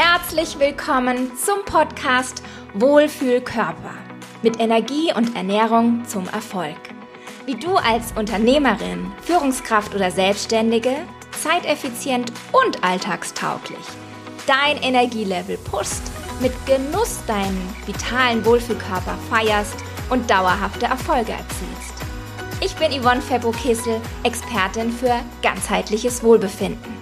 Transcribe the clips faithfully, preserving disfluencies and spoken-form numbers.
Herzlich willkommen zum Podcast Wohlfühlkörper mit Energie und Ernährung zum Erfolg. Wie du als Unternehmerin, Führungskraft oder Selbstständige zeiteffizient und alltagstauglich dein Energielevel pushst, mit Genuss deinen vitalen Wohlfühlkörper feierst und dauerhafte Erfolge erzielst. Ich bin Yvonne Febbo-Kessel, Expertin für ganzheitliches Wohlbefinden.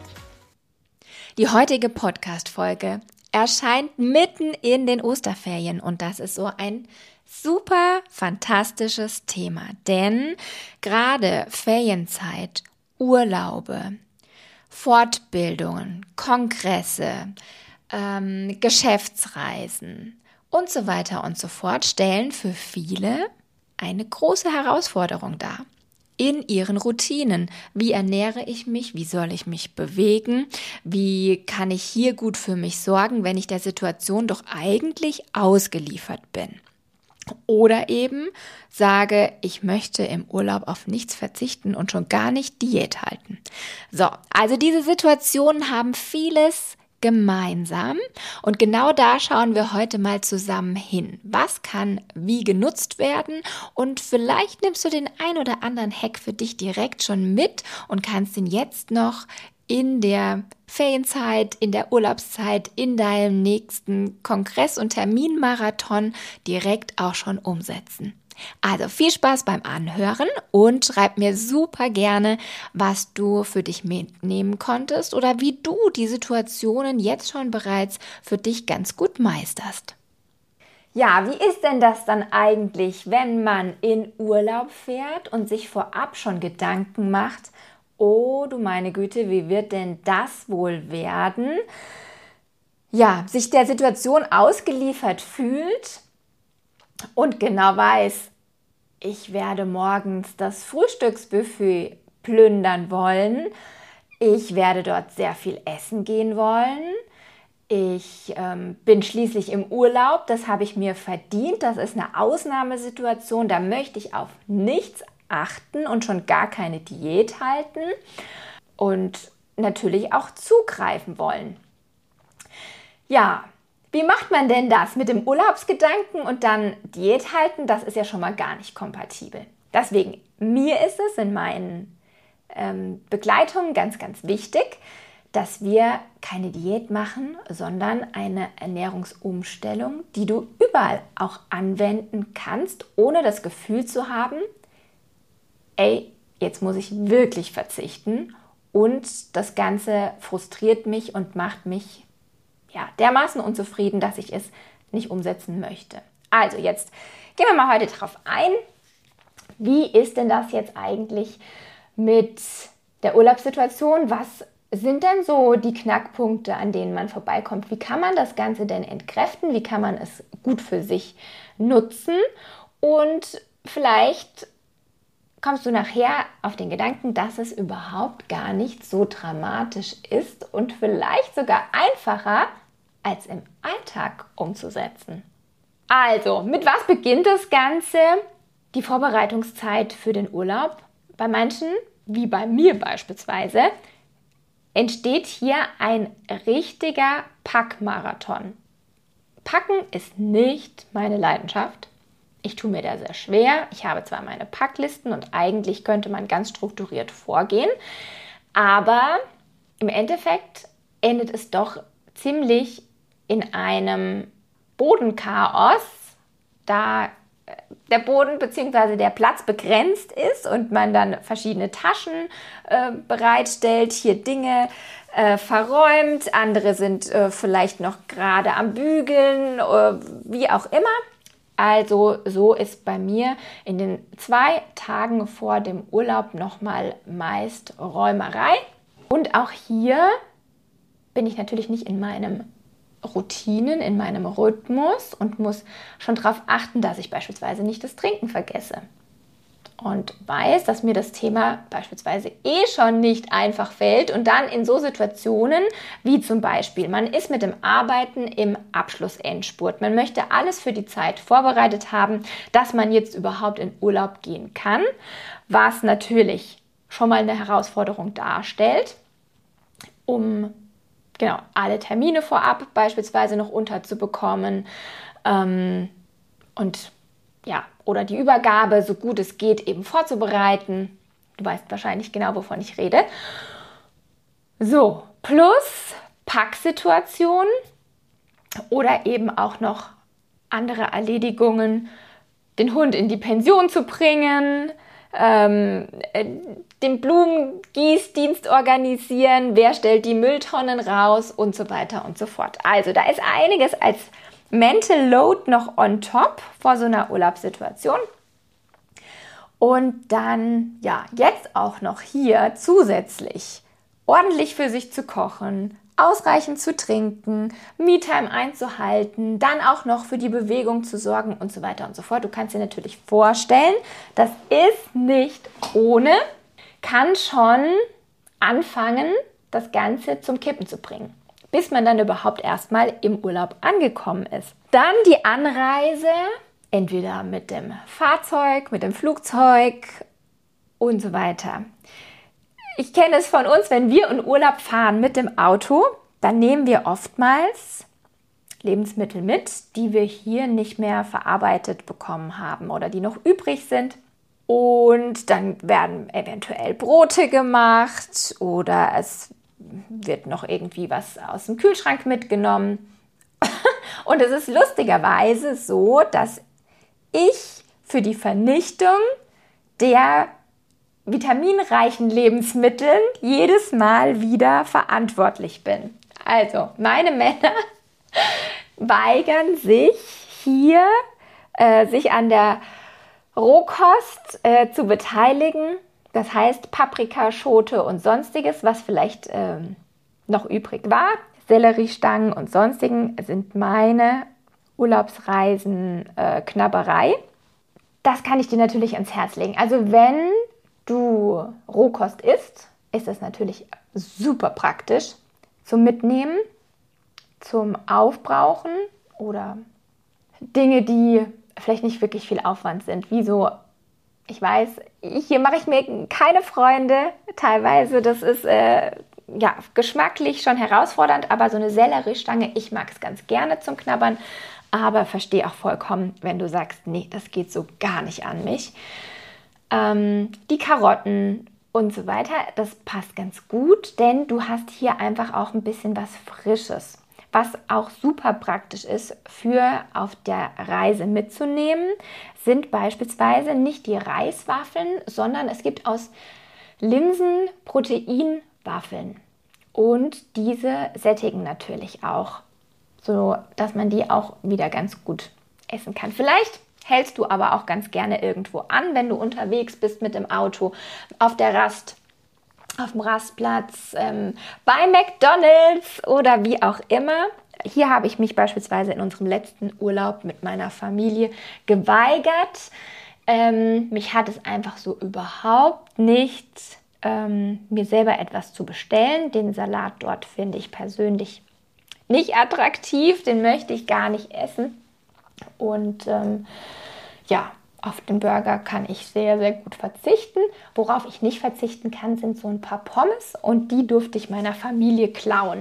Die heutige Podcast-Folge erscheint mitten in den Osterferien und das ist so ein super fantastisches Thema, denn gerade Ferienzeit, Urlaube, Fortbildungen, Kongresse, ähm, Geschäftsreisen und so weiter und so fort stellen für viele eine große Herausforderung dar. In ihren Routinen. Wie ernähre ich mich? Wie soll ich mich bewegen? Wie kann ich hier gut für mich sorgen, wenn ich der Situation doch eigentlich ausgeliefert bin? Oder eben sage, ich möchte im Urlaub auf nichts verzichten und schon gar nicht Diät halten. So, also diese Situationen haben vieles gemeinsam und genau da schauen wir heute mal zusammen hin. Was kann wie genutzt werden und vielleicht nimmst du den ein oder anderen Hack für dich direkt schon mit und kannst ihn jetzt noch in der Ferienzeit, in der Urlaubszeit, in deinem nächsten Kongress- und Terminmarathon direkt auch schon umsetzen. Also viel Spaß beim Anhören und schreib mir super gerne, was du für dich mitnehmen konntest oder wie du die Situationen jetzt schon bereits für dich ganz gut meisterst. Ja, wie ist denn das dann eigentlich, wenn man in Urlaub fährt und sich vorab schon Gedanken macht, oh du meine Güte, wie wird denn das wohl werden? Ja, sich der Situation ausgeliefert fühlt und genau weiß, ich werde morgens das Frühstücksbuffet plündern wollen, ich werde dort sehr viel essen gehen wollen, ich ähm, bin schließlich im Urlaub, das habe ich mir verdient, das ist eine Ausnahmesituation, da möchte ich auf nichts achten und schon gar keine Diät halten und natürlich auch zugreifen wollen. Ja, wie macht man denn das mit dem Urlaubsgedanken und dann Diät halten? Das ist ja schon mal gar nicht kompatibel. Deswegen, mir ist es in meinen ähm, Begleitungen ganz, ganz wichtig, dass wir keine Diät machen, sondern eine Ernährungsumstellung, die du überall auch anwenden kannst, ohne das Gefühl zu haben, ey, jetzt muss ich wirklich verzichten und das Ganze frustriert mich und macht mich ja, dermaßen unzufrieden, dass ich es nicht umsetzen möchte. Also jetzt gehen wir mal heute drauf ein. Wie ist denn das jetzt eigentlich mit der Urlaubssituation? Was sind denn so die Knackpunkte, an denen man vorbeikommt? Wie kann man das Ganze denn entkräften? Wie kann man es gut für sich nutzen? Und vielleicht kommst du nachher auf den Gedanken, dass es überhaupt gar nicht so dramatisch ist und vielleicht sogar einfacher als im Alltag umzusetzen. Also, mit was beginnt das Ganze? Die Vorbereitungszeit für den Urlaub. Bei manchen, wie bei mir beispielsweise, entsteht hier ein richtiger Packmarathon. Packen ist nicht meine Leidenschaft. Ich tue mir da sehr schwer. Ich habe zwar meine Packlisten und eigentlich könnte man ganz strukturiert vorgehen, aber im Endeffekt endet es doch ziemlich in einem Bodenchaos, da der Boden bzw. der Platz begrenzt ist und man dann verschiedene Taschen äh, bereitstellt, hier Dinge äh, verräumt, andere sind äh, vielleicht noch gerade am Bügeln, äh, wie auch immer. Also so ist bei mir in den zwei Tagen vor dem Urlaub nochmal meist Räumerei. Und auch hier bin ich natürlich nicht in meinem Routinen, in meinem Rhythmus und muss schon darauf achten, dass ich beispielsweise nicht das Trinken vergesse. Und weiß, dass mir das Thema beispielsweise eh schon nicht einfach fällt und dann in so Situationen wie zum Beispiel, man ist mit dem Arbeiten im Abschlussendspurt. Man möchte alles für die Zeit vorbereitet haben, dass man jetzt überhaupt in Urlaub gehen kann, was natürlich schon mal eine Herausforderung darstellt, um genau, alle Termine vorab beispielsweise noch unterzubekommen ähm, und ja, oder die Übergabe, so gut es geht, eben vorzubereiten. Du weißt wahrscheinlich genau, wovon ich rede. So, plus Packsituation oder eben auch noch andere Erledigungen, den Hund in die Pension zu bringen, ähm, äh, den Blumengießdienst organisieren, wer stellt die Mülltonnen raus und so weiter und so fort. Also da ist einiges als Mental Load noch on top vor so einer Urlaubssituation. Und dann, ja, jetzt auch noch hier zusätzlich ordentlich für sich zu kochen, ausreichend zu trinken, Me-Time einzuhalten, dann auch noch für die Bewegung zu sorgen und so weiter und so fort. Du kannst dir natürlich vorstellen, das ist nicht ohne, kann schon anfangen, das Ganze zum Kippen zu bringen, bis man dann überhaupt erstmal im Urlaub angekommen ist. Dann die Anreise, entweder mit dem Fahrzeug, mit dem Flugzeug und so weiter. Ich kenne es von uns, wenn wir in Urlaub fahren mit dem Auto, dann nehmen wir oftmals Lebensmittel mit, die wir hier nicht mehr verarbeitet bekommen haben oder die noch übrig sind. Und dann werden eventuell Brote gemacht oder es wird noch irgendwie was aus dem Kühlschrank mitgenommen. Und es ist lustigerweise so, dass ich für die Vernichtung der vitaminreichen Lebensmitteln jedes Mal wieder verantwortlich bin. Also, meine Männer weigern sich hier, äh, sich an der Rohkost äh, zu beteiligen. Das heißt Paprika, Schote und sonstiges, was vielleicht ähm, noch übrig war. Selleriestangen und sonstigen sind meine Urlaubsreisen äh, Knabberei. Das kann ich dir natürlich ans Herz legen. Also wenn du Rohkost isst, ist das natürlich super praktisch zum Mitnehmen, zum Aufbrauchen oder Dinge, die vielleicht nicht wirklich viel Aufwand sind, wie so, ich weiß, hier mache ich mir keine Freunde teilweise, das ist äh, ja geschmacklich schon herausfordernd, aber so eine Selleriestange, ich mag es ganz gerne zum Knabbern, aber verstehe auch vollkommen, wenn du sagst, nee, das geht so gar nicht an mich. Ähm, die Karotten und so weiter, das passt ganz gut, denn du hast hier einfach auch ein bisschen was Frisches, was auch super praktisch ist für auf der Reise mitzunehmen, sind beispielsweise nicht die Reiswaffeln, sondern es gibt aus Linsen Proteinwaffeln und diese sättigen natürlich auch, so dass man die auch wieder ganz gut essen kann. Vielleicht hältst du aber auch ganz gerne irgendwo an, wenn du unterwegs bist mit dem Auto, auf der Rast, auf dem Rastplatz, ähm, bei McDonald's oder wie auch immer. Hier habe ich mich beispielsweise in unserem letzten Urlaub mit meiner Familie geweigert. Ähm, mich hat es einfach so überhaupt nicht, ähm, mir selber etwas zu bestellen. Den Salat dort finde ich persönlich nicht attraktiv, den möchte ich gar nicht essen. Und ähm, ja, auf den Burger kann ich sehr, sehr gut verzichten. Worauf ich nicht verzichten kann, sind so ein paar Pommes und die durfte ich meiner Familie klauen.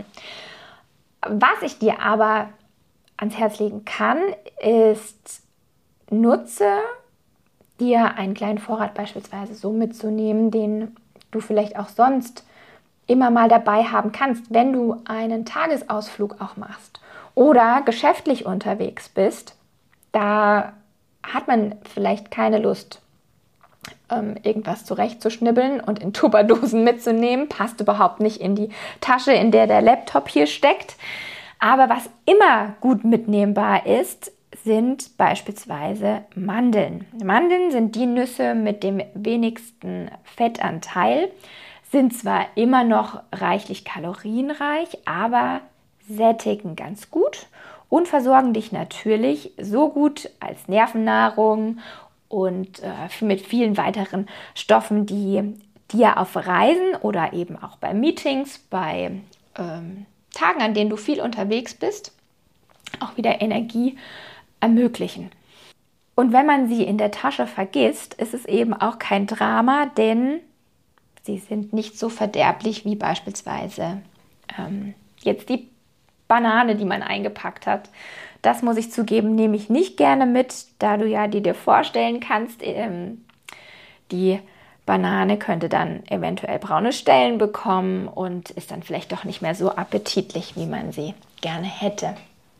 Was ich dir aber ans Herz legen kann, ist, nutze dir einen kleinen Vorrat beispielsweise so mitzunehmen, den du vielleicht auch sonst immer mal dabei haben kannst, wenn du einen Tagesausflug auch machst oder geschäftlich unterwegs bist. Da hat man vielleicht keine Lust, ähm, irgendwas zurechtzuschnibbeln und in Tupperdosen mitzunehmen. Passt überhaupt nicht in die Tasche, in der der Laptop hier steckt. Aber was immer gut mitnehmbar ist, sind beispielsweise Mandeln. Mandeln sind die Nüsse mit dem wenigsten Fettanteil, sind zwar immer noch reichlich kalorienreich, aber sättigen ganz gut und versorgen dich natürlich so gut als Nervennahrung und äh, mit vielen weiteren Stoffen, die dir auf Reisen oder eben auch bei Meetings, bei ähm, Tagen, an denen du viel unterwegs bist, auch wieder Energie ermöglichen. Und wenn man sie in der Tasche vergisst, ist es eben auch kein Drama, denn sie sind nicht so verderblich wie beispielsweise ähm, Jetzt die Banane, die man eingepackt hat. Das muss ich zugeben, nehme ich nicht gerne mit, da du ja die dir vorstellen kannst, ähm, die Banane könnte dann eventuell braune Stellen bekommen und ist dann vielleicht doch nicht mehr so appetitlich, wie man sie gerne hätte.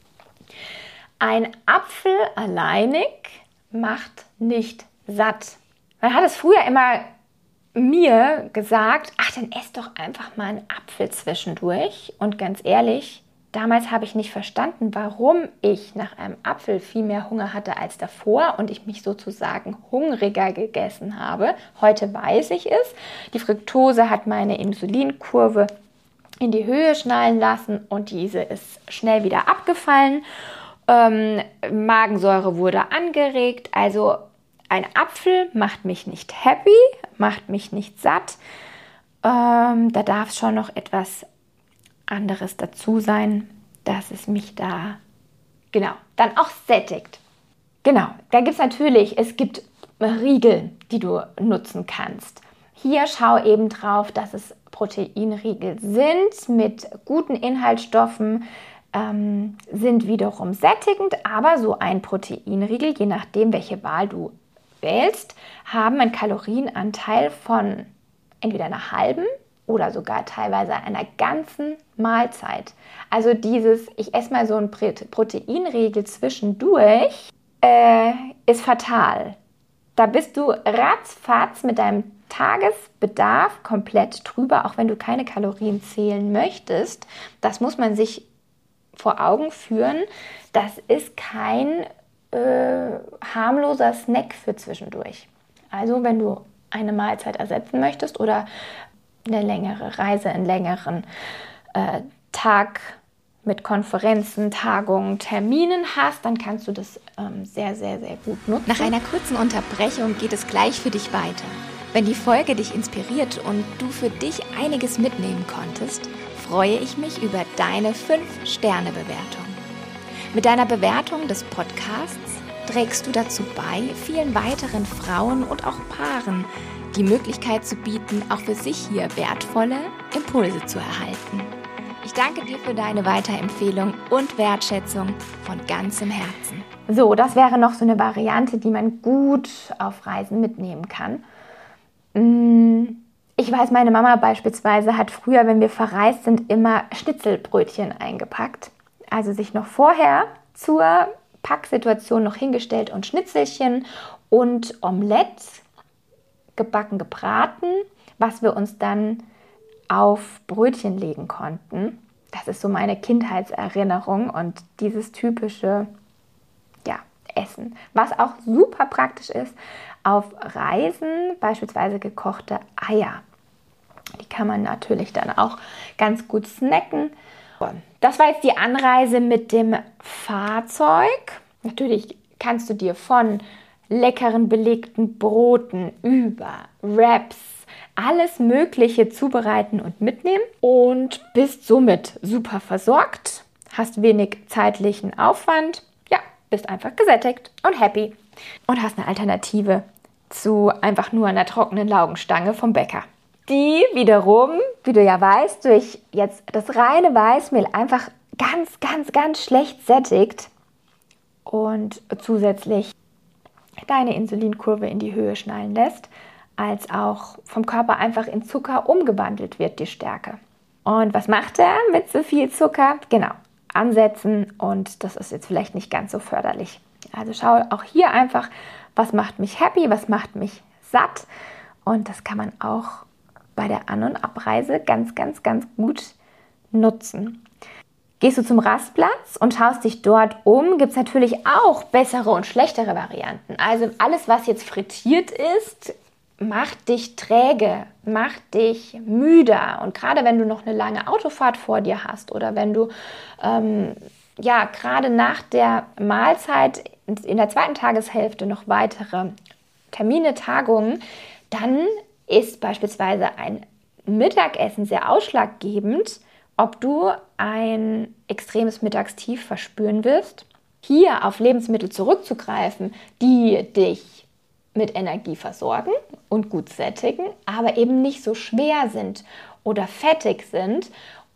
Ein Apfel alleinig macht nicht satt. Man hat es früher immer mir gesagt, ach, dann ess doch einfach mal einen Apfel zwischendurch. Und ganz ehrlich, damals habe ich nicht verstanden, warum ich nach einem Apfel viel mehr Hunger hatte als davor und ich mich sozusagen hungriger gegessen habe. Heute weiß ich es. Die Fructose hat meine Insulinkurve in die Höhe schnallen lassen und diese ist schnell wieder abgefallen. Ähm, Magensäure wurde angeregt. Also ein Apfel macht mich nicht happy, macht mich nicht satt. Ähm, da darf schon noch etwas anderes dazu sein, dass es mich da, genau, dann auch sättigt. Genau, da gibt es natürlich, es gibt Riegel, die du nutzen kannst. Hier schau eben drauf, dass es Proteinriegel sind mit guten Inhaltsstoffen, ähm, sind wiederum sättigend, aber so ein Proteinriegel, je nachdem, welche Wahl du wählst, haben einen Kalorienanteil von entweder einer halben oder sogar teilweise einer ganzen Mahlzeit. Also dieses, ich esse mal so einen Proteinriegel zwischendurch, äh, ist fatal. Da bist du ratzfatz mit deinem Tagesbedarf komplett drüber, auch wenn du keine Kalorien zählen möchtest. Das muss man sich vor Augen führen. Das ist kein äh, harmloser Snack für zwischendurch. Also wenn du eine Mahlzeit ersetzen möchtest oder eine längere Reise, einen längeren äh, Tag mit Konferenzen, Tagungen, Terminen hast, dann kannst du das ähm, sehr, sehr, sehr gut nutzen. Nach einer kurzen Unterbrechung geht es gleich für dich weiter. Wenn die Folge dich inspiriert und du für dich einiges mitnehmen konntest, freue ich mich über deine fünf Sterne Bewertung. Mit deiner Bewertung des Podcasts trägst du dazu bei, vielen weiteren Frauen und auch Paaren die Möglichkeit zu bieten, auch für sich hier wertvolle Impulse zu erhalten. Ich danke dir für deine Weiterempfehlung und Wertschätzung von ganzem Herzen. So, das wäre noch so eine Variante, die man gut auf Reisen mitnehmen kann. Ich weiß, meine Mama beispielsweise hat früher, wenn wir verreist sind, immer Schnitzelbrötchen eingepackt. Also sich noch vorher zur Packsituation noch hingestellt und Schnitzelchen und Omelette gebacken, gebraten, was wir uns dann auf Brötchen legen konnten. Das ist so meine Kindheitserinnerung und dieses typische ja, Essen. Was auch super praktisch ist auf Reisen, beispielsweise gekochte Eier. Die kann man natürlich dann auch ganz gut snacken. Das war jetzt die Anreise mit dem Fahrzeug. Natürlich kannst du dir von leckeren belegten Broten über Wraps alles Mögliche zubereiten und mitnehmen und bist somit super versorgt, hast wenig zeitlichen Aufwand, ja, bist einfach gesättigt und happy und hast eine Alternative zu einfach nur einer trockenen Laugenstange vom Bäcker, die wiederum, wie du ja weißt, durch jetzt das reine Weißmehl einfach ganz, ganz, ganz schlecht sättigt und zusätzlich deine Insulinkurve in die Höhe schnallen lässt, als auch vom Körper einfach in Zucker umgewandelt wird, die Stärke. Und was macht er mit so viel Zucker? Genau, ansetzen und das ist jetzt vielleicht nicht ganz so förderlich. Also schau auch hier einfach, was macht mich happy, was macht mich satt und das kann man auch bei der An- und Abreise ganz, ganz, ganz gut nutzen. Gehst du zum Rastplatz und schaust dich dort um, gibt es natürlich auch bessere und schlechtere Varianten. Also alles, was jetzt frittiert ist, macht dich träge, macht dich müder. Und gerade wenn du noch eine lange Autofahrt vor dir hast oder wenn du ähm, ja gerade nach der Mahlzeit in der zweiten Tageshälfte noch weitere Termine, Tagungen, dann ist beispielsweise ein Mittagessen sehr ausschlaggebend, ob du ein extremes Mittagstief verspüren wirst. Hier auf Lebensmittel zurückzugreifen, die dich mit Energie versorgen und gut sättigen, aber eben nicht so schwer sind oder fettig sind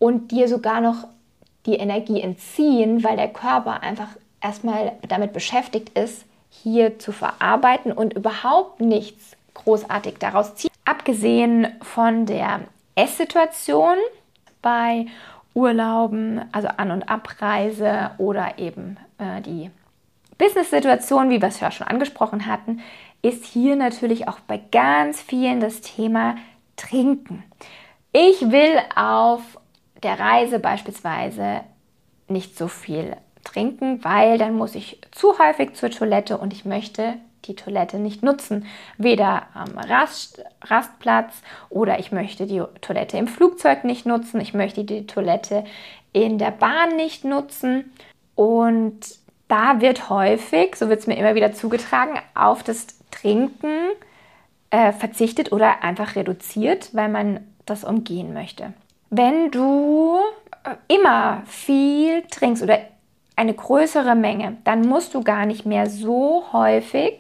und dir sogar noch die Energie entziehen, weil der Körper einfach erstmal damit beschäftigt ist, hier zu verarbeiten und überhaupt nichts großartig daraus zieht. Abgesehen von der Esssituation bei Urlauben, also An- und Abreise oder eben äh, die Business-Situation, wie wir es ja schon angesprochen hatten, ist hier natürlich auch bei ganz vielen das Thema Trinken. Ich will auf der Reise beispielsweise nicht so viel trinken, weil dann muss ich zu häufig zur Toilette und ich möchte die Toilette nicht nutzen. Weder am Rast, Rastplatz oder ich möchte die Toilette im Flugzeug nicht nutzen. Ich möchte die Toilette in der Bahn nicht nutzen. Und da wird häufig, so wird es mir immer wieder zugetragen, auf das Trinken äh, verzichtet oder einfach reduziert, weil man das umgehen möchte. Wenn du immer viel trinkst oder eine größere Menge, dann musst du gar nicht mehr so häufig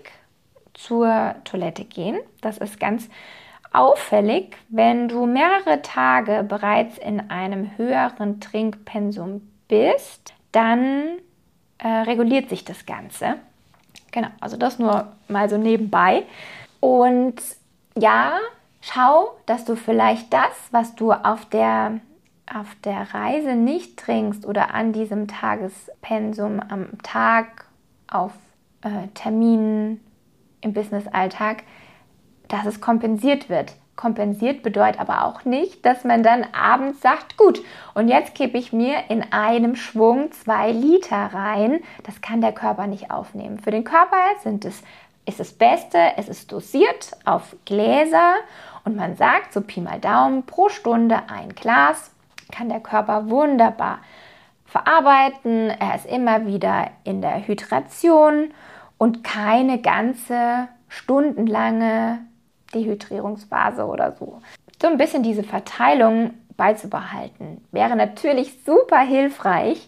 zur Toilette gehen. Das ist ganz auffällig, wenn du mehrere Tage bereits in einem höheren Trinkpensum bist, dann äh, reguliert sich das Ganze. Genau, also das nur mal so nebenbei. Und ja, schau, dass du vielleicht das, was du auf der auf der Reise nicht trinkst oder an diesem Tagespensum am Tag auf äh, Terminen im Businessalltag, dass es kompensiert wird. Kompensiert bedeutet aber auch nicht, dass man dann abends sagt, gut, und jetzt kippe ich mir in einem Schwung zwei Liter rein. Das kann der Körper nicht aufnehmen. Für den Körper sind es, ist das Beste, es ist dosiert auf Gläser und man sagt, so Pi mal Daumen, pro Stunde ein Glas kann der Körper wunderbar verarbeiten. Er ist immer wieder in der Hydration und keine ganze stundenlange Dehydrierungsphase oder so. So ein bisschen diese Verteilung beizubehalten wäre natürlich super hilfreich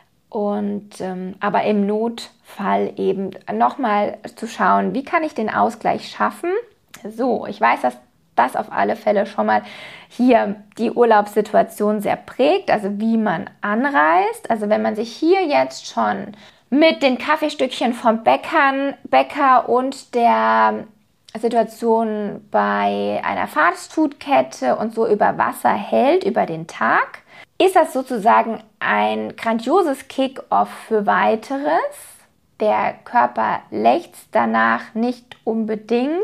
und ähm, aber im Notfall eben nochmal zu schauen, wie kann ich den Ausgleich schaffen. So, ich weiß, dass das auf alle Fälle schon mal hier die Urlaubssituation sehr prägt, also wie man anreist. Also wenn man sich hier jetzt schon mit den Kaffeestückchen vom Bäckern, Bäcker und der Situation bei einer Fastfood-Kette und so über Wasser hält über den Tag, ist das sozusagen ein grandioses Kick-off für Weiteres. Der Körper lechzt danach nicht unbedingt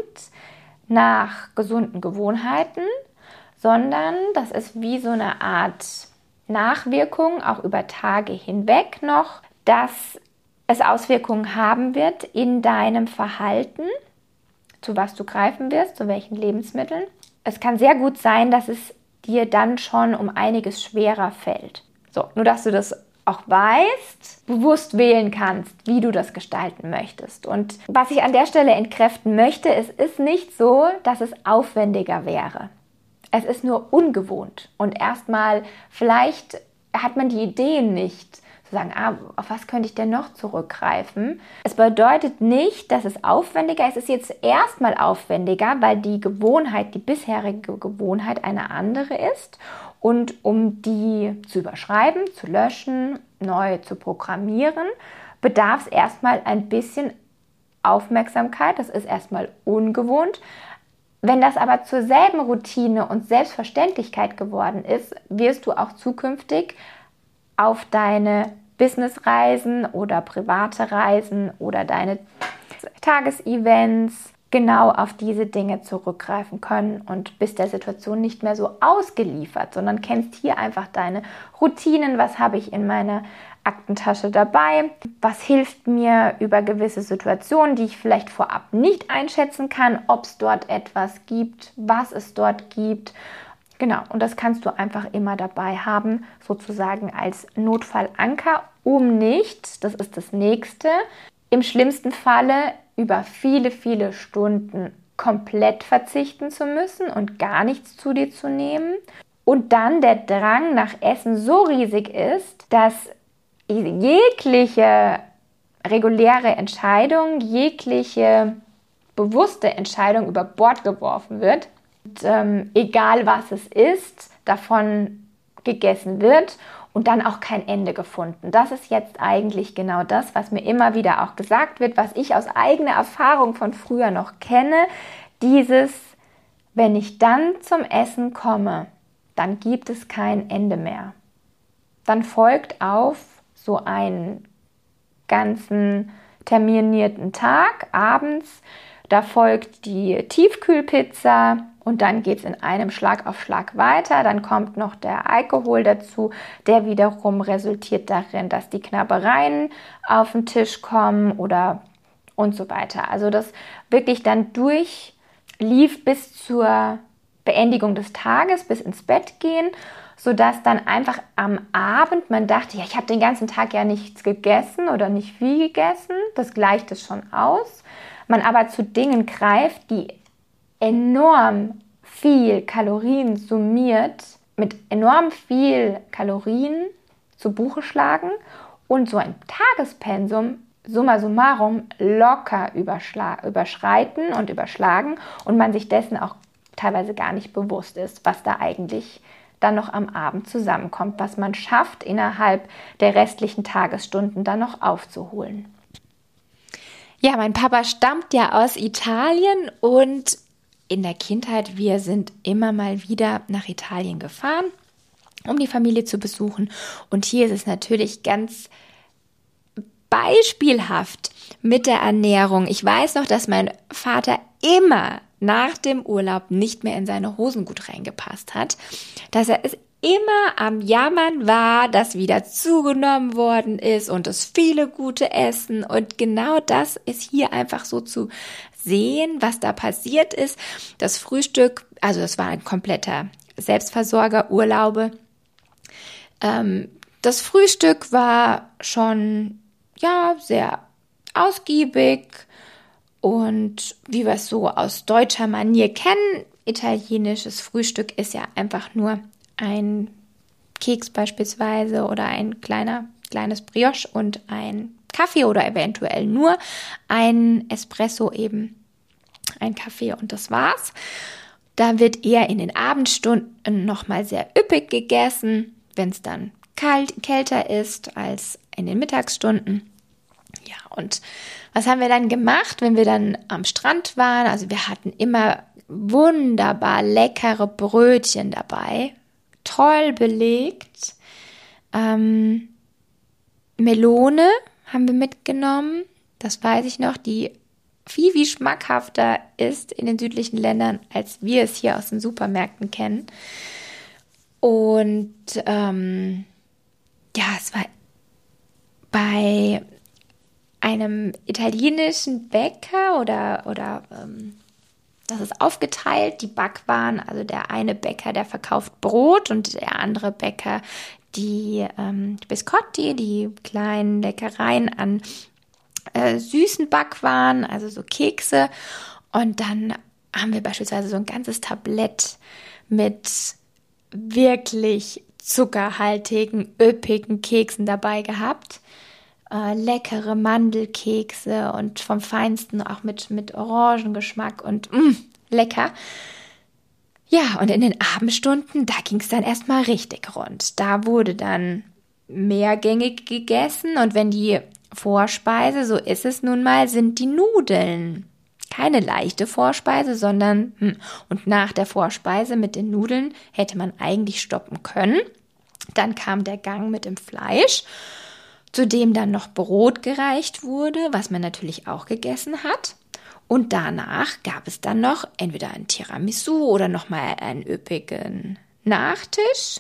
nach gesunden Gewohnheiten, sondern das ist wie so eine Art Nachwirkung, auch über Tage hinweg noch, dass es Auswirkungen haben wird in deinem Verhalten, zu was du greifen wirst, zu welchen Lebensmitteln. Es kann sehr gut sein, dass es dir dann schon um einiges schwerer fällt. So, nur dass du das auch weißt, bewusst wählen kannst, wie du das gestalten möchtest. Und was ich an der Stelle entkräften möchte, es ist nicht so, dass es aufwendiger wäre. Es ist nur ungewohnt. Und erstmal, vielleicht hat man die Ideen nicht, zu sagen, ah, auf was könnte ich denn noch zurückgreifen? Es bedeutet nicht, dass es aufwendiger ist. Es ist jetzt erstmal aufwendiger, weil die Gewohnheit, die bisherige Gewohnheit eine andere ist. Und um die zu überschreiben, zu löschen, neu zu programmieren, bedarf es erstmal ein bisschen Aufmerksamkeit. Das ist erstmal ungewohnt. Wenn das aber zur selben Routine und Selbstverständlichkeit geworden ist, wirst du auch zukünftig auf deine Businessreisen oder private Reisen oder deine Tagesevents genau auf diese Dinge zurückgreifen können und bist der Situation nicht mehr so ausgeliefert, sondern kennst hier einfach deine Routinen. Was habe ich in meiner Aktentasche dabei? Was hilft mir über gewisse Situationen, die ich vielleicht vorab nicht einschätzen kann, ob es dort etwas gibt, was es dort gibt. Genau, und das kannst du einfach immer dabei haben, sozusagen als Notfallanker, um nicht, das ist das Nächste, im schlimmsten Falle über viele, viele Stunden komplett verzichten zu müssen und gar nichts zu dir zu nehmen. Und dann der Drang nach Essen so riesig ist, dass jegliche reguläre Entscheidung, jegliche bewusste Entscheidung über Bord geworfen wird. Und, ähm, egal was es ist, davon gegessen wird und dann auch kein Ende gefunden. Das ist jetzt eigentlich genau das, was mir immer wieder auch gesagt wird, was ich aus eigener Erfahrung von früher noch kenne. Dieses, wenn ich dann zum Essen komme, dann gibt es kein Ende mehr. Dann folgt auf so einen ganzen terminierten Tag abends, da folgt die Tiefkühlpizza und dann geht es in einem Schlag auf Schlag weiter. Dann kommt noch der Alkohol dazu, der wiederum resultiert darin, dass die Knabbereien auf den Tisch kommen oder und so weiter. Also das wirklich dann durchlief bis zur Beendigung des Tages, bis ins Bett gehen, sodass dann einfach am Abend man dachte, ja, ich habe den ganzen Tag ja nichts gegessen oder nicht viel gegessen, das gleicht es schon aus. Man aber zu Dingen greift, die enorm viel Kalorien summiert, mit enorm viel Kalorien zu Buche schlagen und so ein Tagespensum summa summarum locker überschla- überschreiten und überschlagen und man sich dessen auch teilweise gar nicht bewusst ist, was da eigentlich dann noch am Abend zusammenkommt, was man schafft, innerhalb der restlichen Tagesstunden dann noch aufzuholen. Ja, mein Papa stammt ja aus Italien und in der Kindheit, wir sind immer mal wieder nach Italien gefahren, um die Familie zu besuchen. Und hier ist es natürlich ganz beispielhaft mit der Ernährung. Ich weiß noch, dass mein Vater immer nach dem Urlaub nicht mehr in seine Hosen gut reingepasst hat, dass er es immer am Jammern war, dass wieder zugenommen worden ist und das viele gute Essen. Und genau das ist hier einfach so zu sehen, was da passiert ist. Das Frühstück, also das war ein kompletter Selbstversorger, Urlaube. Ähm, das Frühstück war schon ja sehr ausgiebig und wie wir es so aus deutscher Manier kennen, italienisches Frühstück ist ja einfach nur ein Keks beispielsweise oder ein kleiner, kleines Brioche und ein Kaffee oder eventuell nur ein Espresso, eben ein Kaffee und das war's. Da wird eher in den Abendstunden nochmal sehr üppig gegessen, wenn es dann kalt, kälter ist als in den Mittagsstunden. Ja, und was haben wir dann gemacht, wenn wir dann am Strand waren? Also wir hatten immer wunderbar leckere Brötchen dabei, toll belegt. Ähm, Melone haben wir mitgenommen, das weiß ich noch, die viel, viel schmackhafter ist in den südlichen Ländern, als wir es hier aus den Supermärkten kennen. Und ähm, ja, es war bei einem italienischen Bäcker oder, oder ähm, das ist aufgeteilt, die Backwaren, also der eine Bäcker, der verkauft Brot und der andere Bäcker die ähm, Biscotti, die kleinen Leckereien an äh, süßen Backwaren, also so Kekse. Und dann haben wir beispielsweise so ein ganzes Tablett mit wirklich zuckerhaltigen, üppigen Keksen dabei gehabt. Äh, leckere Mandelkekse und vom Feinsten auch mit, mit Orangengeschmack und mh, lecker. Ja, und in den Abendstunden, da ging es dann erstmal richtig rund. Da wurde dann mehrgängig gegessen und wenn die Vorspeise, so ist es nun mal, sind die Nudeln. Keine leichte Vorspeise, sondern hm, und nach der Vorspeise mit den Nudeln hätte man eigentlich stoppen können. Dann kam der Gang mit dem Fleisch, zu dem dann noch Brot gereicht wurde, was man natürlich auch gegessen hat. Und danach gab es dann noch entweder ein Tiramisu oder nochmal einen üppigen Nachtisch.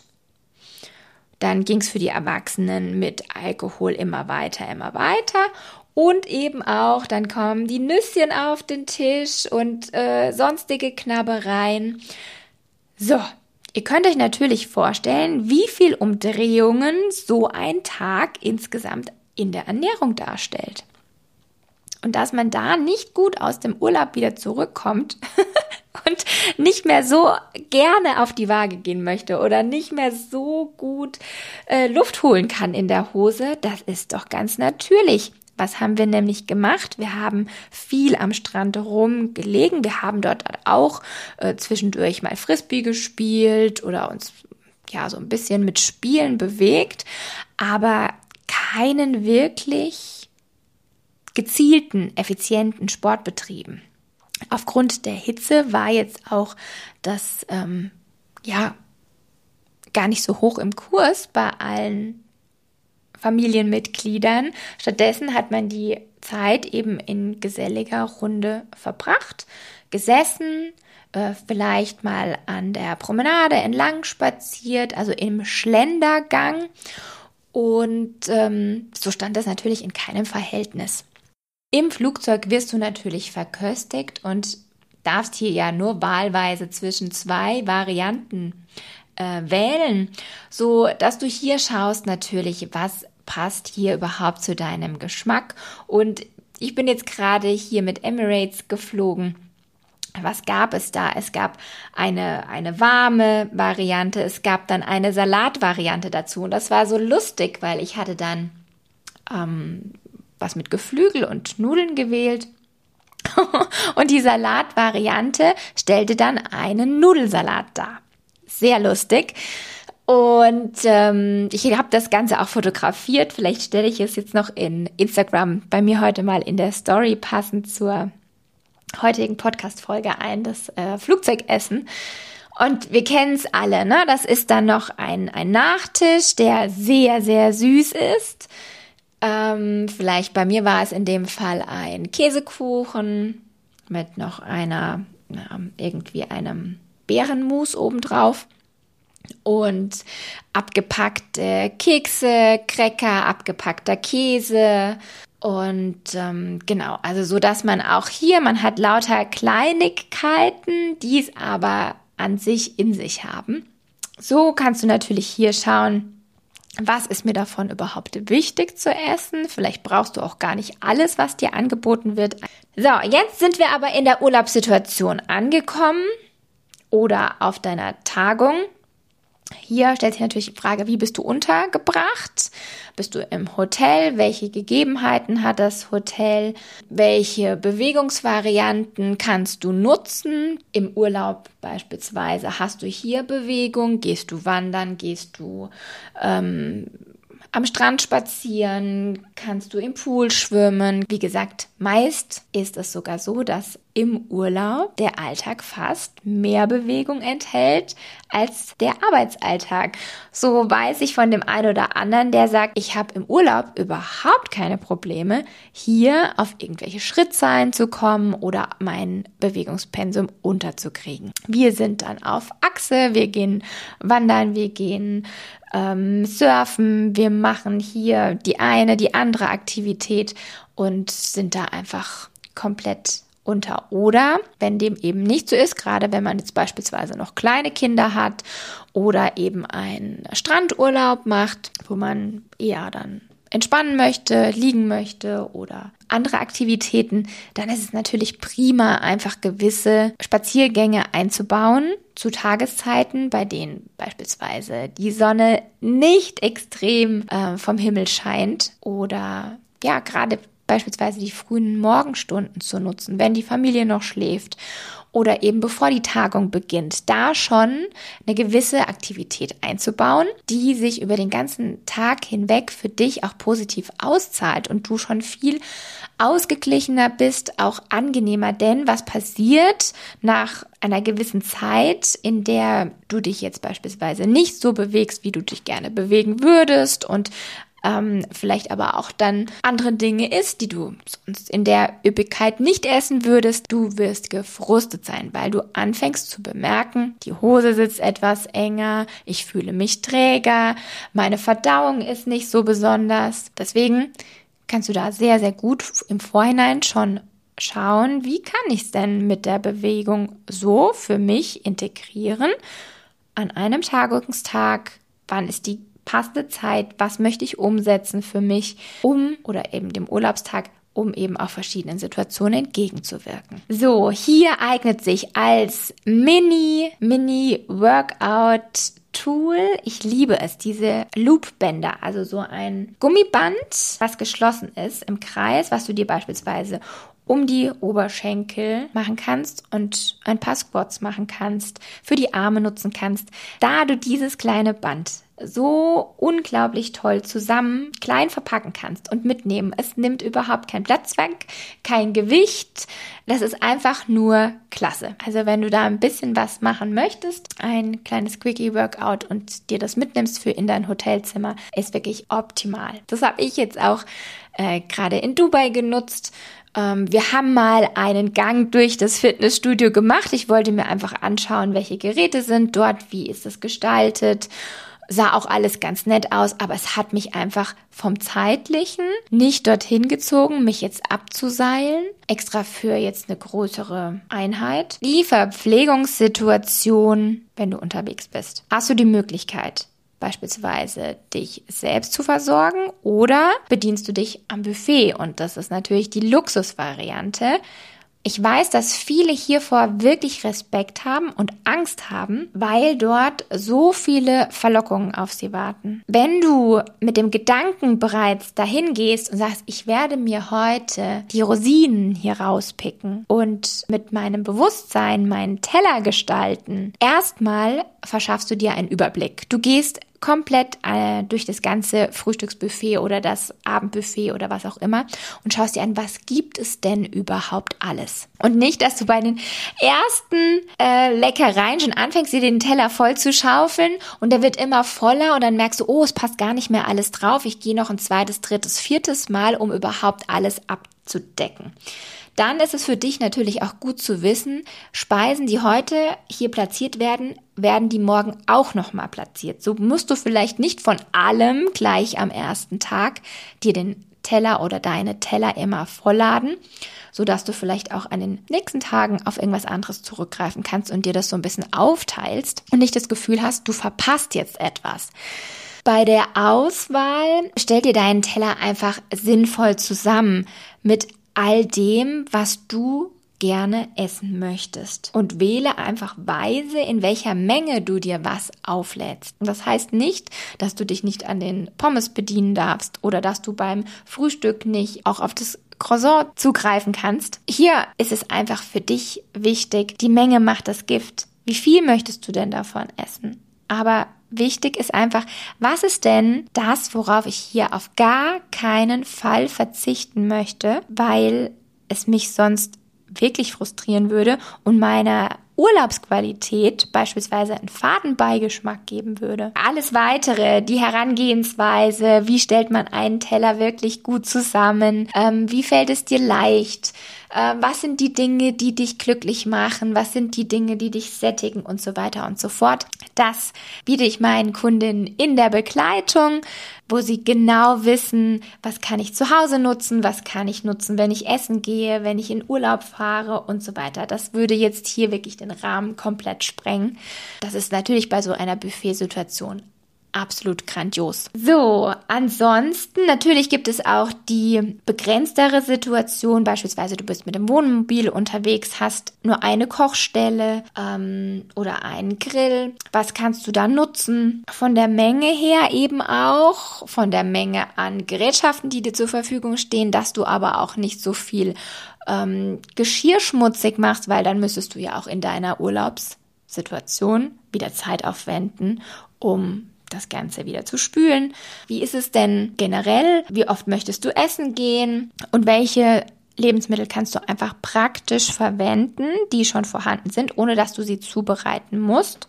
Dann ging es für die Erwachsenen mit Alkohol immer weiter, immer weiter. Und eben auch, dann kommen die Nüsschen auf den Tisch und äh, sonstige Knabbereien. So, ihr könnt euch natürlich vorstellen, wie viel Umdrehungen so ein Tag insgesamt in der Ernährung darstellt. Und dass man da nicht gut aus dem Urlaub wieder zurückkommt und nicht mehr so gerne auf die Waage gehen möchte oder nicht mehr so gut äh, Luft holen kann in der Hose, das ist doch ganz natürlich. Was haben wir nämlich gemacht? Wir haben viel am Strand rumgelegen. Wir haben dort auch äh, zwischendurch mal Frisbee gespielt oder uns ja so ein bisschen mit Spielen bewegt, aber keinen wirklich gezielten, effizienten Sport betrieben. Aufgrund der Hitze war jetzt auch das ähm, ja gar nicht so hoch im Kurs bei allen Familienmitgliedern. Stattdessen hat man die Zeit eben in geselliger Runde verbracht, gesessen, äh, vielleicht mal an der Promenade entlang spaziert, also im Schlendergang. Und ähm, so stand das natürlich in keinem Verhältnis. Im Flugzeug wirst du natürlich verköstigt und darfst hier ja nur wahlweise zwischen zwei Varianten äh, wählen, so dass du hier schaust natürlich, was passt hier überhaupt zu deinem Geschmack. Und ich bin jetzt gerade hier mit Emirates geflogen. Was gab es da? Es gab eine, eine warme Variante, es gab dann eine Salatvariante dazu. Und das war so lustig, weil ich hatte dann ähm, was mit Geflügel und Nudeln gewählt. Und die Salatvariante stellte dann einen Nudelsalat dar. Sehr lustig. Und ähm, ich habe das Ganze auch fotografiert. Vielleicht stelle ich es jetzt noch in Instagram bei mir heute mal in der Story passend zur heutigen Podcast-Folge ein, das äh, Flugzeugessen. Und wir kennen es alle, ne? Das ist dann noch ein, ein Nachtisch, der sehr, sehr süß ist. Ähm, vielleicht bei mir war es in dem Fall ein Käsekuchen mit noch einer, na, irgendwie einem Beerenmus obendrauf. Und abgepackte Kekse, Cracker, abgepackter Käse und ähm, genau, also so, dass man auch hier, man hat lauter Kleinigkeiten, die es aber an sich in sich haben. So kannst du natürlich hier schauen, was ist mir davon überhaupt wichtig zu essen. Vielleicht brauchst du auch gar nicht alles, was dir angeboten wird. So, jetzt sind wir aber in der Urlaubssituation angekommen oder auf deiner Tagung. Hier stellt sich natürlich die Frage, wie bist du untergebracht? Bist du im Hotel? Welche Gegebenheiten hat das Hotel? Welche Bewegungsvarianten kannst du nutzen? Im Urlaub beispielsweise hast du hier Bewegung? Gehst du wandern? Gehst du ähm, am Strand spazieren? Kannst du im Pool schwimmen? Wie gesagt, meist ist es sogar so, dass im Urlaub der Alltag fast mehr Bewegung enthält als der Arbeitsalltag. So weiß ich von dem einen oder anderen, der sagt, ich habe im Urlaub überhaupt keine Probleme, hier auf irgendwelche Schrittzahlen zu kommen oder mein Bewegungspensum unterzukriegen. Wir sind dann auf Achse, wir gehen wandern, wir gehen ähm, surfen, wir machen hier die eine, die andere Aktivität und sind da einfach komplett unter. Oder wenn dem eben nicht so ist, gerade wenn man jetzt beispielsweise noch kleine Kinder hat oder eben einen Strandurlaub macht, wo man eher dann entspannen möchte, liegen möchte oder andere Aktivitäten, dann ist es natürlich prima, einfach gewisse Spaziergänge einzubauen zu Tageszeiten, bei denen beispielsweise die Sonne nicht extrem äh, vom Himmel scheint oder ja, gerade beispielsweise die frühen Morgenstunden zu nutzen, wenn die Familie noch schläft oder eben bevor die Tagung beginnt, da schon eine gewisse Aktivität einzubauen, die sich über den ganzen Tag hinweg für dich auch positiv auszahlt und du schon viel ausgeglichener bist, auch angenehmer, denn was passiert nach einer gewissen Zeit, in der du dich jetzt beispielsweise nicht so bewegst, wie du dich gerne bewegen würdest und Ähm, vielleicht aber auch dann andere Dinge isst, die du sonst in der Üppigkeit nicht essen würdest. Du wirst gefrustet sein, weil du anfängst zu bemerken, die Hose sitzt etwas enger, ich fühle mich träger, meine Verdauung ist nicht so besonders. Deswegen kannst du da sehr, sehr gut im Vorhinein schon schauen, wie kann ich es denn mit der Bewegung so für mich integrieren an einem Tagungstag, wann ist die passende Zeit, was möchte ich umsetzen für mich, um oder eben dem Urlaubstag, um eben auch verschiedenen Situationen entgegenzuwirken. So, hier eignet sich als Mini, Mini-Workout Tool. Ich liebe es, diese Loopbänder, also so ein Gummiband, was geschlossen ist im Kreis, was du dir beispielsweise um die Oberschenkel machen kannst und ein paar Squats machen kannst, für die Arme nutzen kannst, da du dieses kleine Band so unglaublich toll zusammen klein verpacken kannst und mitnehmen. Es nimmt überhaupt keinen Platz weg, kein Gewicht. Das ist einfach nur klasse. Also wenn du da ein bisschen was machen möchtest, ein kleines Quickie-Workout und dir das mitnimmst für in dein Hotelzimmer, ist wirklich optimal. Das habe ich jetzt auch äh, gerade in Dubai genutzt. Ähm, wir haben mal einen Gang durch das Fitnessstudio gemacht. Ich wollte mir einfach anschauen, welche Geräte sind dort, wie ist es gestaltet. Sah auch alles ganz nett aus, aber es hat mich einfach vom Zeitlichen nicht dorthin gezogen, mich jetzt abzuseilen, extra für jetzt eine größere Einheit. Die Verpflegungssituation, wenn du unterwegs bist, hast du die Möglichkeit, beispielsweise dich selbst zu versorgen oder bedienst du dich am Buffet und das ist natürlich die Luxusvariante. Ich weiß, dass viele hiervor wirklich Respekt haben und Angst haben, weil dort so viele Verlockungen auf sie warten. Wenn du mit dem Gedanken bereits dahin gehst und sagst, ich werde mir heute die Rosinen hier rauspicken und mit meinem Bewusstsein meinen Teller gestalten, erstmal verschaffst du dir einen Überblick. Du gehst komplett äh, durch das ganze Frühstücksbuffet oder das Abendbuffet oder was auch immer und schaust dir an, was gibt es denn überhaupt alles? Und nicht, dass du bei den ersten äh, Leckereien schon anfängst, dir den Teller voll zu schaufeln und der wird immer voller und dann merkst du, oh, es passt gar nicht mehr alles drauf. Ich gehe noch ein zweites, drittes, viertes Mal, um überhaupt alles abzudecken. Dann ist es für dich natürlich auch gut zu wissen, Speisen, die heute hier platziert werden, werden die morgen auch nochmal platziert. So musst du vielleicht nicht von allem gleich am ersten Tag dir den Teller oder deine Teller immer vollladen, sodass du vielleicht auch an den nächsten Tagen auf irgendwas anderes zurückgreifen kannst und dir das so ein bisschen aufteilst und nicht das Gefühl hast, du verpasst jetzt etwas. Bei der Auswahl stell dir deinen Teller einfach sinnvoll zusammen mit all dem, was du gerne essen möchtest und wähle einfach weise, in welcher Menge du dir was auflädst. Und das heißt nicht, dass du dich nicht an den Pommes bedienen darfst oder dass du beim Frühstück nicht auch auf das Croissant zugreifen kannst. Hier ist es einfach für dich wichtig, die Menge macht das Gift. Wie viel möchtest du denn davon essen? Aber wichtig ist einfach, was ist denn das, worauf ich hier auf gar keinen Fall verzichten möchte, weil es mich sonst wirklich frustrieren würde und meiner Urlaubsqualität beispielsweise einen faden Beigeschmack geben würde. Alles Weitere, die Herangehensweise, wie stellt man einen Teller wirklich gut zusammen, ähm, wie fällt es dir leicht, äh, was sind die Dinge, die dich glücklich machen, was sind die Dinge, die dich sättigen und so weiter und so fort. Das biete ich meinen Kundinnen in der Begleitung, wo sie genau wissen, was kann ich zu Hause nutzen, was kann ich nutzen, wenn ich essen gehe, wenn ich in Urlaub fahre und so weiter. Das würde jetzt hier wirklich den Rahmen komplett sprengen. Das ist natürlich bei so einer Buffetsituation absolut grandios. So, ansonsten, natürlich gibt es auch die begrenztere Situation, beispielsweise du bist mit dem Wohnmobil unterwegs, hast nur eine Kochstelle ähm, oder einen Grill. Was kannst du da nutzen? Von der Menge her eben auch, von der Menge an Gerätschaften, die dir zur Verfügung stehen, dass du aber auch nicht so viel ähm, Geschirr schmutzig machst, weil dann müsstest du ja auch in deiner Urlaubssituation wieder Zeit aufwenden, um das Ganze wieder zu spülen. Wie ist es denn generell? Wie oft möchtest du essen gehen? Und welche Lebensmittel kannst du einfach praktisch verwenden, die schon vorhanden sind, ohne dass du sie zubereiten musst?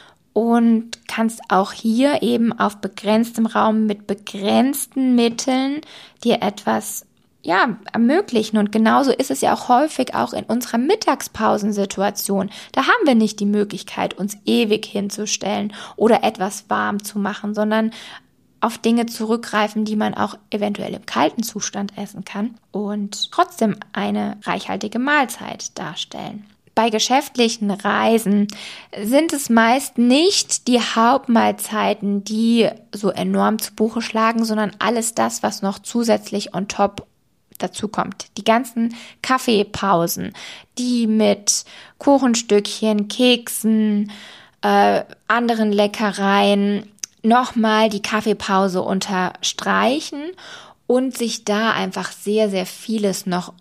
Und kannst auch hier eben auf begrenztem Raum mit begrenzten Mitteln dir etwas ja, ermöglichen. Und genauso ist es ja auch häufig auch in unserer Mittagspausensituation. Da haben wir nicht die Möglichkeit, uns ewig hinzustellen oder etwas warm zu machen, sondern auf Dinge zurückgreifen, die man auch eventuell im kalten Zustand essen kann und trotzdem eine reichhaltige Mahlzeit darstellen. Bei geschäftlichen Reisen sind es meist nicht die Hauptmahlzeiten, die so enorm zu Buche schlagen, sondern alles das, was noch zusätzlich on top dazu kommt. Die ganzen Kaffeepausen, die mit Kuchenstückchen, Keksen, äh, anderen Leckereien nochmal die Kaffeepause unterstreichen und sich da einfach sehr, sehr vieles noch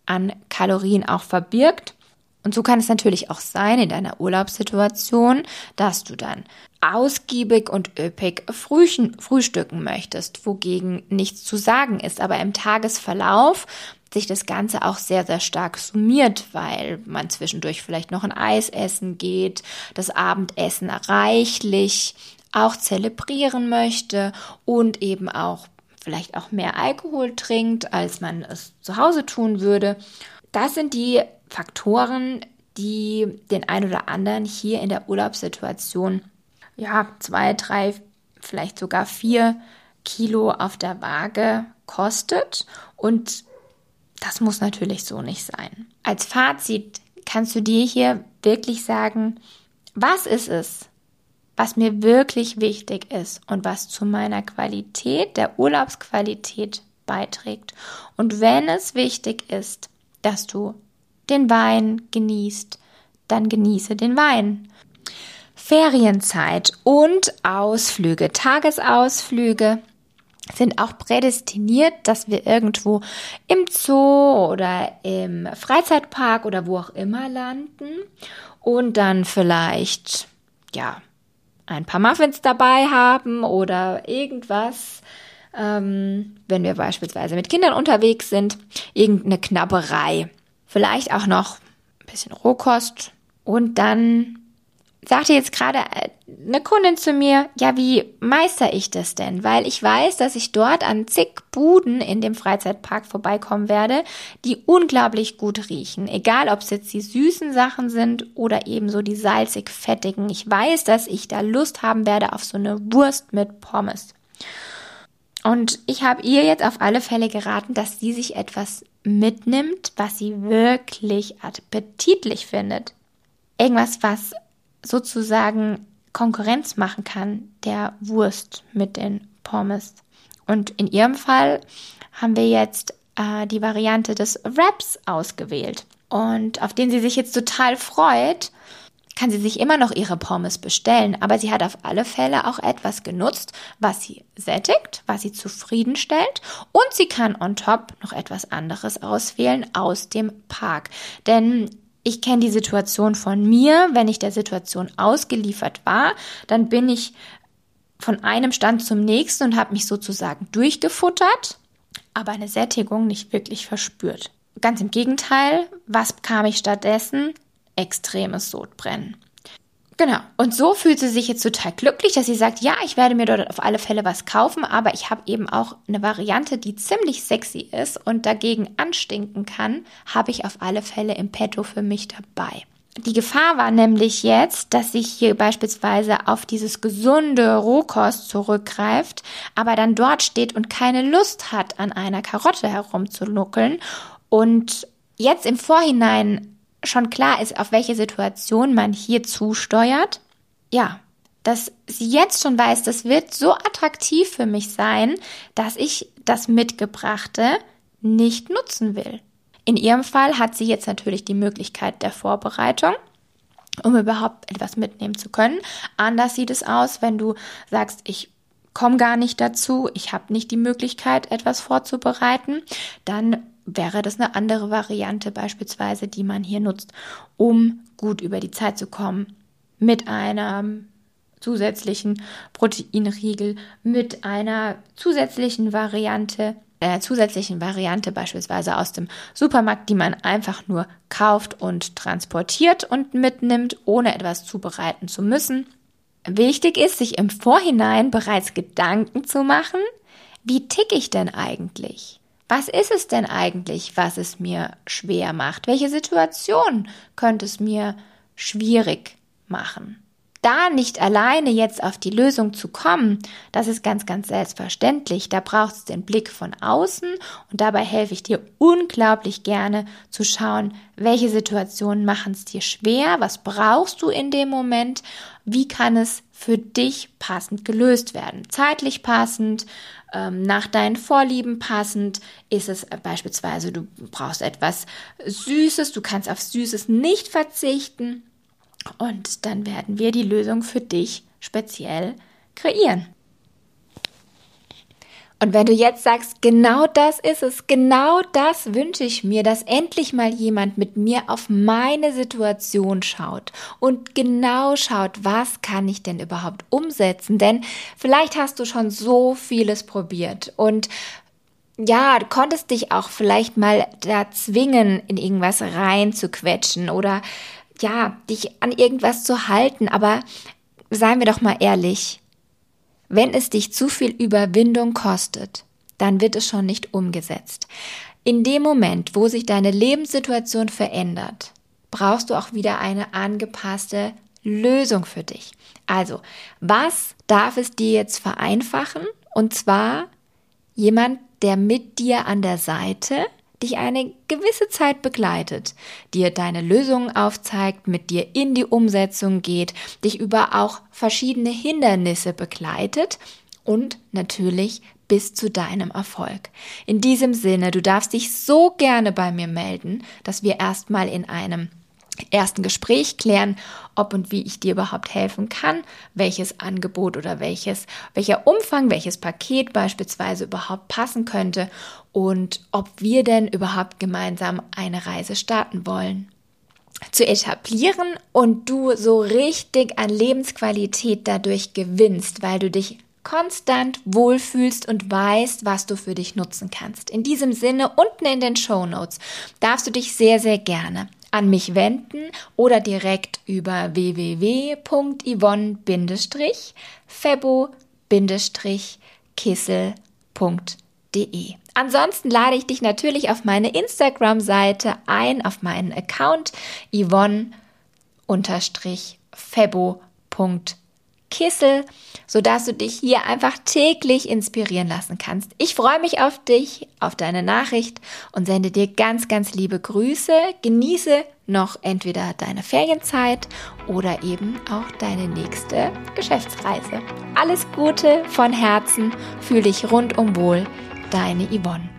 an Kalorien auch verbirgt. Und so kann es natürlich auch sein in deiner Urlaubssituation, dass du dann ausgiebig und üppig frühchen, frühstücken möchtest, wogegen nichts zu sagen ist. Aber im Tagesverlauf sich das Ganze auch sehr, sehr stark summiert, weil man zwischendurch vielleicht noch ein Eis essen geht, das Abendessen reichlich auch zelebrieren möchte und eben auch vielleicht auch mehr Alkohol trinkt, als man es zu Hause tun würde. Das sind die Faktoren, die den ein oder anderen hier in der Urlaubssituation ja zwei, drei, vielleicht sogar vier Kilo auf der Waage kostet. Und das muss natürlich so nicht sein. Als Fazit kannst du dir hier wirklich sagen, was ist es, was mir wirklich wichtig ist und was zu meiner Qualität, der Urlaubsqualität beiträgt. Und wenn es wichtig ist, dass du den Wein genießt, dann genieße den Wein. Ferienzeit und Ausflüge, Tagesausflüge sind auch prädestiniert, dass wir irgendwo im Zoo oder im Freizeitpark oder wo auch immer landen und dann vielleicht, ja, ein paar Muffins dabei haben oder irgendwas, ähm, wenn wir beispielsweise mit Kindern unterwegs sind, irgendeine Knabberei. Vielleicht auch noch ein bisschen Rohkost. Und dann sagte jetzt gerade eine Kundin zu mir, ja, wie meistere ich das denn? Weil ich weiß, dass ich dort an zig Buden in dem Freizeitpark vorbeikommen werde, die unglaublich gut riechen. Egal, ob es jetzt die süßen Sachen sind oder eben so die salzig-fettigen. Ich weiß, dass ich da Lust haben werde auf so eine Wurst mit Pommes. Und ich habe ihr jetzt auf alle Fälle geraten, dass sie sich etwas mitnimmt, was sie wirklich appetitlich findet. Irgendwas, was sozusagen Konkurrenz machen kann der Wurst mit den Pommes. Und in ihrem Fall haben wir jetzt äh, die Variante des Wraps ausgewählt. Und auf den sie sich jetzt total freut, kann sie sich immer noch ihre Pommes bestellen. Aber sie hat auf alle Fälle auch etwas genutzt, was sie sättigt, was sie zufriedenstellt. Und sie kann on top noch etwas anderes auswählen aus dem Park. Denn ich kenne die Situation von mir, wenn ich der Situation ausgeliefert war, dann bin ich von einem Stand zum nächsten und habe mich sozusagen durchgefuttert, aber eine Sättigung nicht wirklich verspürt. Ganz im Gegenteil, was bekam ich stattdessen? Extremes Sodbrennen. Genau, und so fühlt sie sich jetzt total glücklich, dass sie sagt, ja, ich werde mir dort auf alle Fälle was kaufen, aber ich habe eben auch eine Variante, die ziemlich sexy ist und dagegen anstinken kann, habe ich auf alle Fälle im Petto für mich dabei. Die Gefahr war nämlich jetzt, dass sich hier beispielsweise auf dieses gesunde Rohkost zurückgreift, aber dann dort steht und keine Lust hat, an einer Karotte herumzunuckeln und jetzt im Vorhinein schon klar ist, auf welche Situation man hier zusteuert. Ja, dass sie jetzt schon weiß, das wird so attraktiv für mich sein, dass ich das Mitgebrachte nicht nutzen will. In ihrem Fall hat sie jetzt natürlich die Möglichkeit der Vorbereitung, um überhaupt etwas mitnehmen zu können. Anders sieht es aus, wenn du sagst, ich komme gar nicht dazu, ich habe nicht die Möglichkeit, etwas vorzubereiten, dann wäre das eine andere Variante beispielsweise, die man hier nutzt, um gut über die Zeit zu kommen, mit einem zusätzlichen Proteinriegel, mit einer zusätzlichen Variante, einer zusätzlichen Variante beispielsweise aus dem Supermarkt, die man einfach nur kauft und transportiert und mitnimmt, ohne etwas zubereiten zu müssen. Wichtig ist, sich im Vorhinein bereits Gedanken zu machen, wie ticke ich denn eigentlich? Was ist es denn eigentlich, was es mir schwer macht? Welche Situation könnte es mir schwierig machen? Da nicht alleine jetzt auf die Lösung zu kommen, das ist ganz, ganz selbstverständlich. Da braucht es den Blick von außen und dabei helfe ich dir unglaublich gerne zu schauen, welche Situationen machen es dir schwer, was brauchst du in dem Moment, wie kann es für dich passend gelöst werden. Zeitlich passend, ähm, nach deinen Vorlieben passend, ist es beispielsweise, du brauchst etwas Süßes, du kannst auf Süßes nicht verzichten. Und dann werden wir die Lösung für dich speziell kreieren. Und wenn du jetzt sagst, genau das ist es, genau das wünsche ich mir, dass endlich mal jemand mit mir auf meine Situation schaut und genau schaut, was kann ich denn überhaupt umsetzen? Denn vielleicht hast du schon so vieles probiert und ja, du konntest dich auch vielleicht mal da zwingen, in irgendwas reinzuquetschen oder ja, dich an irgendwas zu halten. Aber seien wir doch mal ehrlich, wenn es dich zu viel Überwindung kostet, dann wird es schon nicht umgesetzt. In dem Moment, wo sich deine Lebenssituation verändert, brauchst du auch wieder eine angepasste Lösung für dich. Also, was darf es dir jetzt vereinfachen? Und zwar jemand, der mit dir an der Seite dich eine gewisse Zeit begleitet, dir deine Lösungen aufzeigt, mit dir in die Umsetzung geht, dich über auch verschiedene Hindernisse begleitet und natürlich bis zu deinem Erfolg. In diesem Sinne, du darfst dich so gerne bei mir melden, dass wir erstmal in einem ersten Gespräch klären, ob und wie ich dir überhaupt helfen kann, welches Angebot oder welches, welcher Umfang, welches Paket beispielsweise überhaupt passen könnte und ob wir denn überhaupt gemeinsam eine Reise starten wollen. Zu etablieren und du so richtig an Lebensqualität dadurch gewinnst, weil du dich konstant wohlfühlst und weißt, was du für dich nutzen kannst. In diesem Sinne, unten in den Shownotes darfst du dich sehr, sehr gerne an mich wenden oder direkt über w w w punkt yvonne febo kissel punkt de. Ansonsten lade ich dich natürlich auf meine Instagram-Seite ein, auf meinen Account yvonne febo punkt kissel, sodass du dich hier einfach täglich inspirieren lassen kannst. Ich freue mich auf dich, auf deine Nachricht und sende dir ganz, ganz liebe Grüße. Genieße noch entweder deine Ferienzeit oder eben auch deine nächste Geschäftsreise. Alles Gute von Herzen, fühl dich rundum wohl, deine Yvonne.